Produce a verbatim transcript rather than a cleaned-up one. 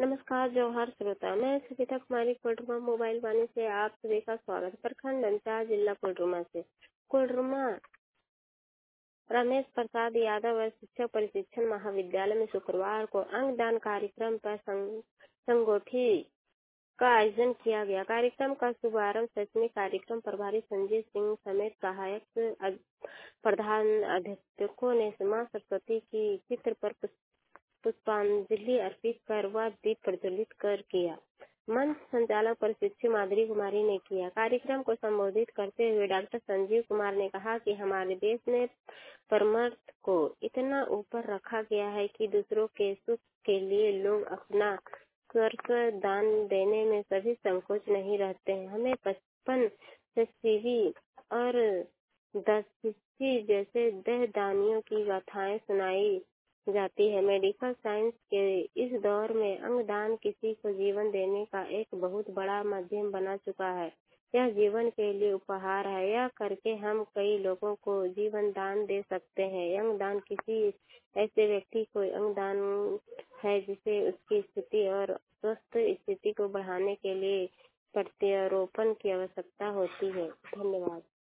नमस्कार जौहर श्रोता, मैं सुचिता कुमारी कोडरमा मोबाइल वाणी से आप सभी का स्वागत। प्रखंड अंचार जिला कोडरमा से कोडरमा रमेश प्रसाद यादव और शिक्षक प्रशिक्षण महाविद्यालय में शुक्रवार को अंगदान कार्यक्रम पर संग, संगोष्ठी का आयोजन किया गया। कार्यक्रम का शुभारंभ शैक्षणिक कार्यक्रम प्रभारी संजय सिंह समेत सहायक प्रधान अध्यापकों ने मां सरस्वती की चित्र पर पुष्पांजलि अर्पित कर व दीप प्रज्वलित कर किया। मंच संचालक प्रशिक्षक माधुरी कुमारी ने किया। कार्यक्रम को संबोधित करते हुए डॉक्टर संजीव कुमार ने कहा कि हमारे देश में परमार्थ को इतना ऊपर रखा गया है कि दूसरों के सुख के लिए लोग अपना स्वर्ग दान देने में सभी संकोच नहीं रहते हैं। हमें पचपन सीवी और दसी जैसे देहदानियों की गाथाएं सुनाई जाती है। मेडिकल साइंस के इस दौर में अंगदान किसी को जीवन देने का एक बहुत बड़ा माध्यम बना चुका है। यह जीवन के लिए उपहार है। यह करके हम कई लोगों को जीवन दान दे सकते हैं। अंगदान किसी ऐसे व्यक्ति को अंगदान है जिसे उसकी स्थिति और स्वस्थ स्थिति को बढ़ाने के लिए प्रत्यारोपण की आवश्यकता होती है। धन्यवाद।